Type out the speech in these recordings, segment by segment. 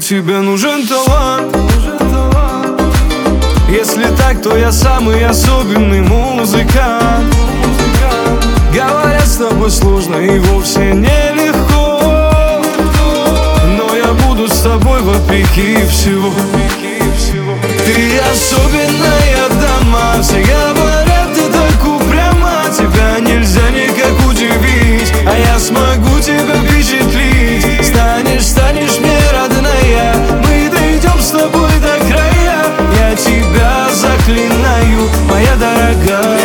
тебе нужен талант. Если так, то я самый особенный музыкант. Говорят, с тобой сложно и вовсе нелегко, но я буду с тобой вопреки всего. Ты особенная дама, все говорят, ты так упряма. Тебя нельзя никак удивить, а я смогу тебя впечатлить. Станешь мне родная, мы дойдем с тобой до края. Я тебя заклинаю, моя дорогая.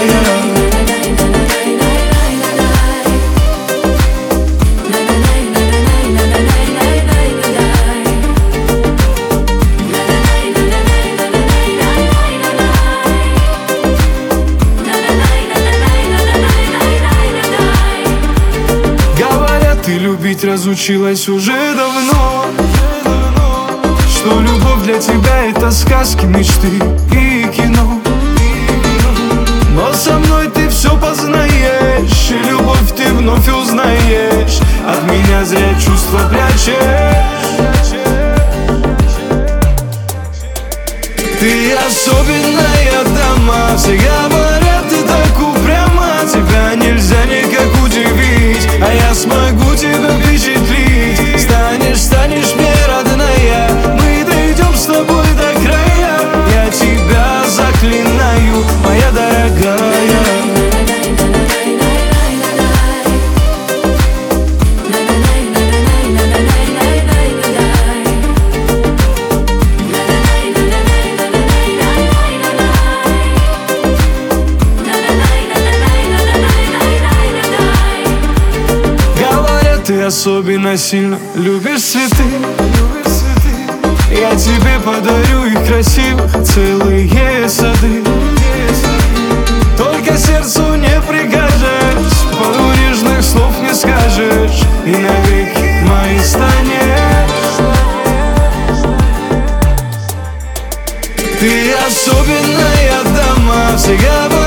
Ты любить разучилась уже давно, что любовь для тебя это сказки, мечты и кино. Но со мной ты все познаешь, и любовь ты вновь узнаешь. От меня зря чувства прячешь. Ты особенная дама, все говорят, ты так упряма. Тебя нельзя никак удивить, а я смогу тебя впечатлить. Станешь мне родная, мы дойдем с тобой до края. Я тебя заклинаю, моя дорогая. Ты особенно сильно любишь цветы. Я тебе подарю их красивых целые сады. Только сердцу не прикажешь, пару нежных слов не скажешь, и навеки моей станешь. Ты особенная дама, всегда